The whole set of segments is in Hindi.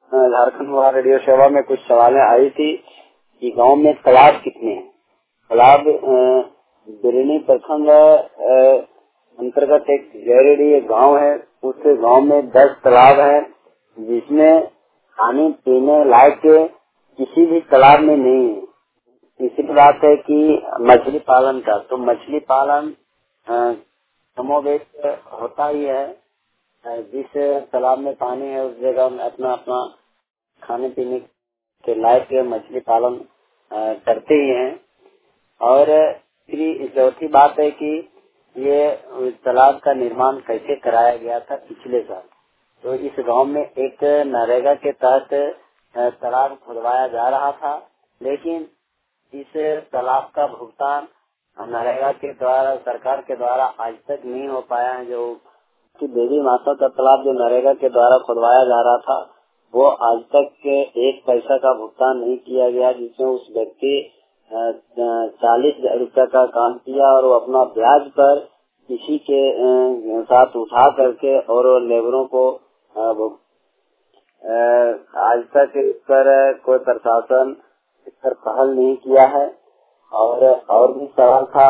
झारखंड हुआ रेडियो सेवा में कुछ सवालें आई थी कि गांव में तालाब कितने हैं। तालाब बिरनी प्रखंड अंतर्गत एक गैरेडी एक गाँव है, उस गांव में 10 तालाब है, जिसमें पानी पीने लायक किसी भी तालाब में नहीं है। तीसरी बात है कि मछली पालन का, तो मछली पालन कमोबेश होता ही है। जिस तालाब में पानी है उस जगह में अपना अपना खाने पीने के लायक मछली पालन करते ही हैं। और चौथी बात है कि ये तालाब का निर्माण कैसे कराया गया था पिछले साल। तो इस गांव में एक नरेगा के तहत तालाब खुदवाया जा रहा था, लेकिन इस तालाब का भुगतान नरेगा के द्वारा सरकार के द्वारा आज तक नहीं हो पाया है। जो कि देवी माता का तालाब जो नरेगा के द्वारा खुदवाया जा रहा था, वो आज तक 1 पैसा का भुगतान नहीं किया गया, जिसमें उस व्यक्ति 40,000 रुपये का काम किया और वो अपना ब्याज पर किसी के साथ उठा करके और लेबरों को आज तक इस पर कोई प्रशासन इस पर पहल नहीं किया है। और भी सवाल था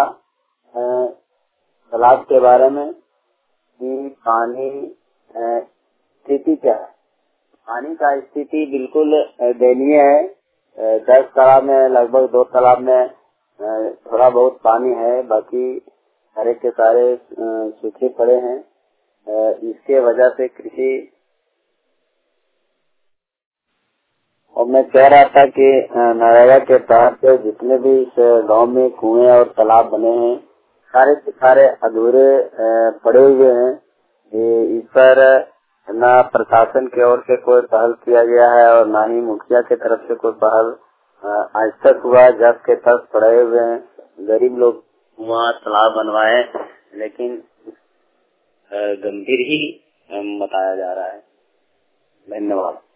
तालाब के बारे में कि पानी स्थिति क्या है। पानी का स्थिति बिल्कुल दयनीय है। 10 तालाब में लगभग 2 तालाब में थोड़ा बहुत पानी है, बाकी सारे के सारे सूखे पड़े हैं। इसके वजह से कृषि, और मैं कह रहा था कि नरेगा के तहत जितने भी इस गांव में कुएं और तालाब बने हैं, सारे के सारे अधूरे पड़े हुए हैं। इस पर न प्रशासन की ओर से कोई पहल किया गया है और न ही मुखिया की तरफ से कोई पहल आज तक हुआ। जब के तक पड़े हुए हैं, गरीब लोग वहाँ तालाब बनवाए, लेकिन गंभीर ही बताया जा रहा है। धन्यवाद।